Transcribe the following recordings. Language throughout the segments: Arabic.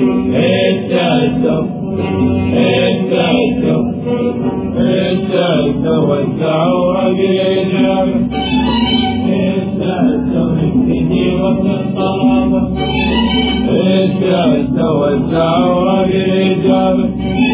والدعوة بالإجابة والدعوة بالإجابة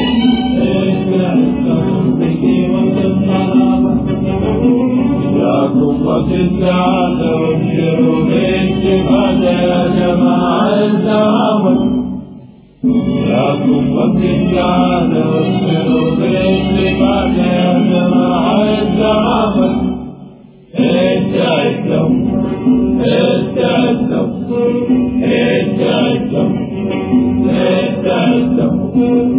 يا قوة السعادة وابشروا بالاستفادة يا جماعة الدعوة يا قوة السعادة وابشروا بالاستفادة يا جماعة الدعوة استعدوا استعدوا استعدوا استعدوا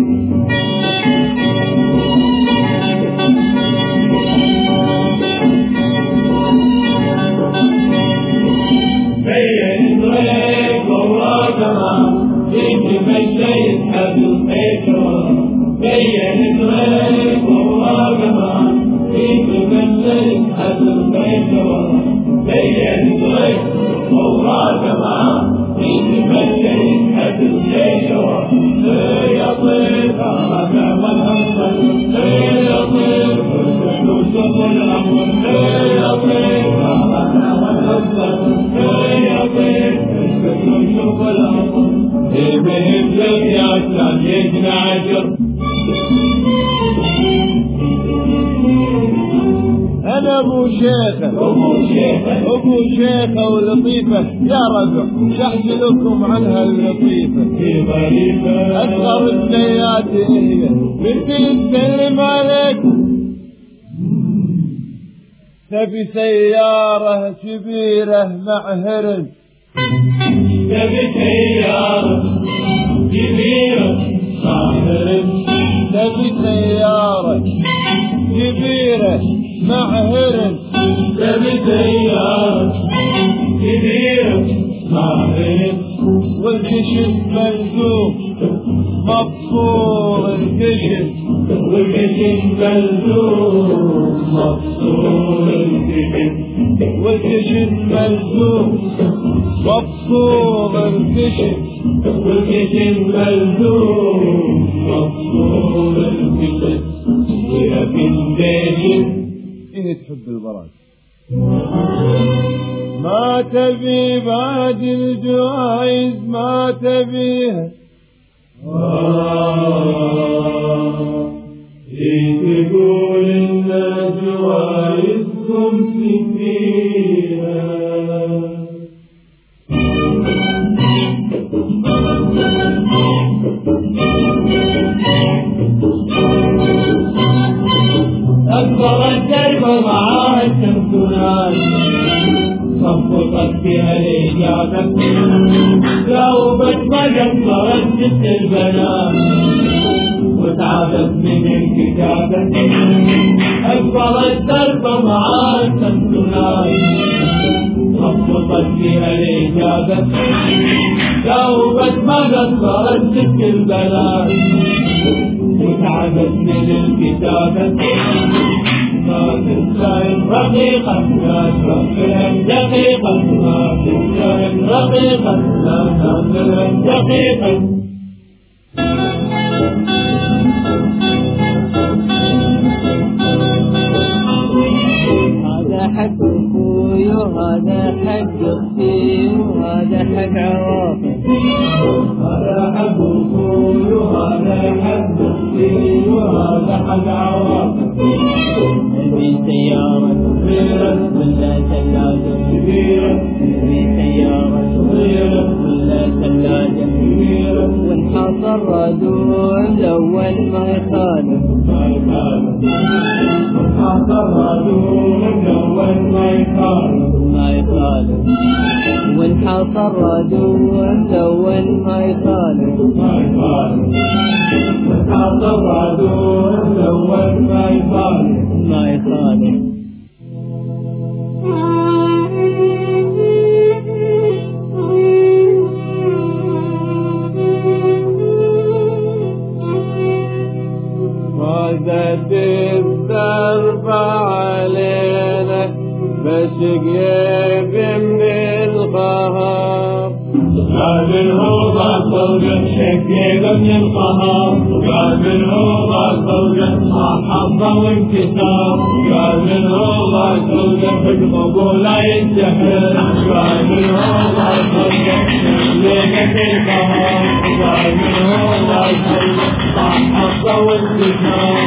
بين طريق وراجعة جيت مشيت حد الحجرة بين طريق وراجعة جيت مشيت حد الحجرة بين طريق وراجعة جيت مشيت حد الحجرة يا طيب راجع والهمل يا طيب الفلوس والأمر يا طيب راجع والهمل يا طيب الفلوس والأمر بهم جميع الثانيين عشر أنا أبو شيخة ولطيفة يا رجل شحج لكم عنها اللطيفة أصغر السيئات هي بنتي تسلم عليك تبي سيارة كبيرة مع هرن تبي سيارة كبيرة مع هرن تبي سيارة كبيرة مع هرن تبي سيارة كبيرة مع هرن والكشف ملزوم مبصور الكشف والكشف ملزوم مبصور الكشف والكشف ملزوم مبصور الكشف والكشف ملزوم مبصور الكشف ويا بنتي إيه تحب البراج ما تبي بعد الجوائز ما تبيها إيه تقول إن جوائزكم فيها أكبر الدرب معاه الشمسونات صفقت بها الإجابة جاوبت فجمرت ست البنات وتعبت من الكتابة أكبر الدرب معاه الشمسونات صفقت بها الإجابة جاوبت فجمرت ست البنات وتعبت من الكتابة ما تنسى رقيقا لا تغفر دقيقا ما تنسى رقيقا لا تغفر دقيقا هذا حق أخوي وهذا حق أختي وهذا حق عواطف هذا حق أخوي وهذا حق أختي وهذا حق عواطف نبي سيارة صغيرة ولا ثلاجة كبيرة نبي سيارة صغيرة ولا ثلاجة كبيرة ونحط الرادون الأول ما يخالف ما يخالف ونحط الرادون الأول ما يخالف ما يخالف ونحط الرادون الأول ما يخالف ما يخالف ونحط الرادون الأول ما يخالف ما يخالف وزد الدرب علينا بس قريب من القهر قابله بالزوجة شكيبة من القهر قابله بالزوجة محبة وانكسار قابله بالزوجة في القبول ينتحر قابله بالزوجة شكيبة القهر قابله بالزوجة محبة وانكسار